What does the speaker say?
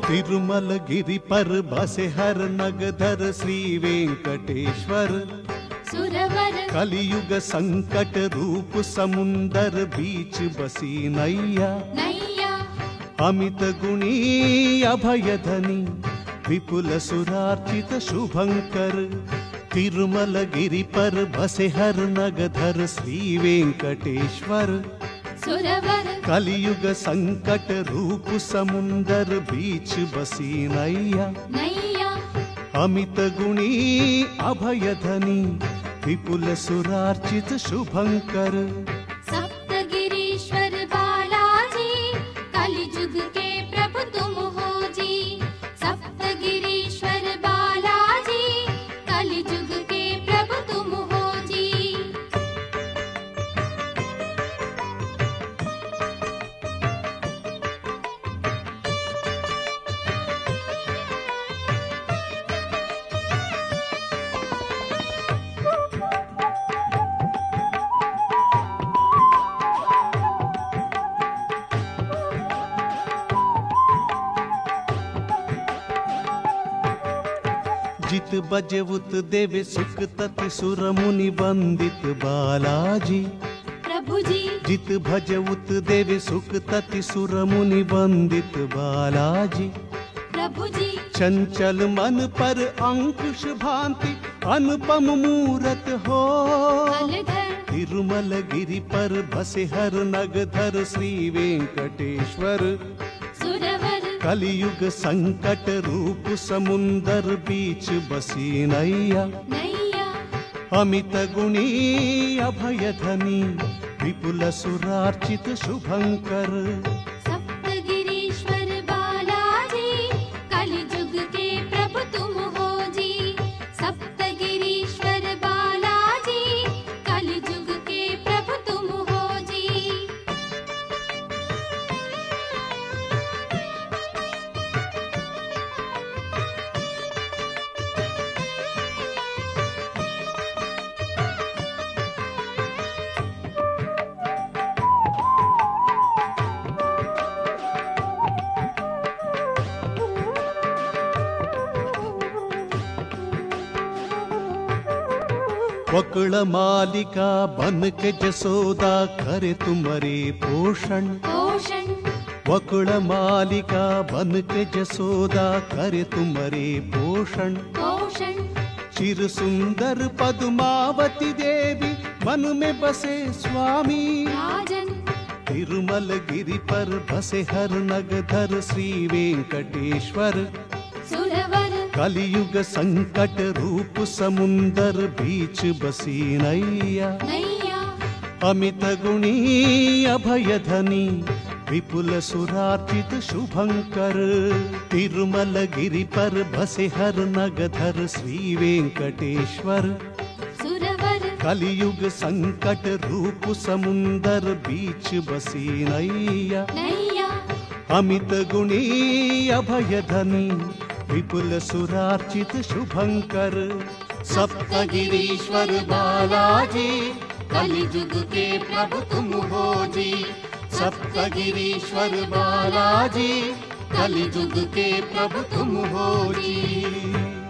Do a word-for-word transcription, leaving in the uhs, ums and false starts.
तिरुमल गिरि पर बसे हर नगधर श्री वेंकटेश्वर। सुरवर कलियुग संकट रूप समुंदर बीच बसी नैया। नैया अमित गुणी अभय धनी विपुल सुरार्चित शुभंकर। तिरुमल गिरि पर बसे हर नगधर श्री वेंकटेश्वर। सुरवर कलियुग संकट रूप समुंदर बीच बसी नैया। नैया अमित गुणी अभय धनी विपुल सुरार्चित शुभंकर। सप्तगिरीश्वर बालाजी कलिजुग के प्रभु तुम हो जी। सप्तगिरीश्वर बालाजी कलिजुग के प्रभु तुम हो जी। जित बजवुत देवे सुख तति सुर मुनि वंदित बालाजी। प्रभु जी जित भजवुत देवे सुख तति सुर मुनि वंदित बालाजी। प्रभु जी चंचल मन पर अंकुश भांति अनुपम मूरत हो। अलधर तिरुमल गिरि पर बसे हर नगधर श्री वेंकटेश्वर। सुरवर कलियुग संकट रूप समुंदर बीच बसी नैया। नैया अमित गुणी अभय धनी विपुल सुरार्चित शुभंकर। सप्तगिरीश्वर बालाजी कलिजुग के प्रभु तुम हो जी। सप्तगिरीश्वर बालाजी कलिजुग के प्रभु तुम हो जी। वक्ल मालिका बन के जसोदा करे तुम्हारे पोषण। पोषण वक्ल मालिका बन के जसोदा करे तुम्हारे पोषण। पोषण चिर सुंदर पद्मावती देवी मन में बसे स्वामी। राजन तिरुमल गिरि पर बसे हर नगधर श्री वेंकटेश्वर। सुरवर कलियुग संकट रूप समुंदर बीच बसी नैया। नैया अमित गुणी अभय धनी विपुल सुरार्चित शुभंकर। तिरुमल गिरि पर बसे हर नगधर श्री वेंकटेश्वर। सुरवर कलियुग संकट रूप समुंदर बीच बसी नैया। नैया अमित गुणी अभय धनी विपुल सुरार्चित शुभंकर। सप्तगिरीश्वर बालाजी कलिजुग के प्रभु तुम हो जी। सप्तगिरीश्वर बालाजी कलिजुग के प्रभु तुम हो जी।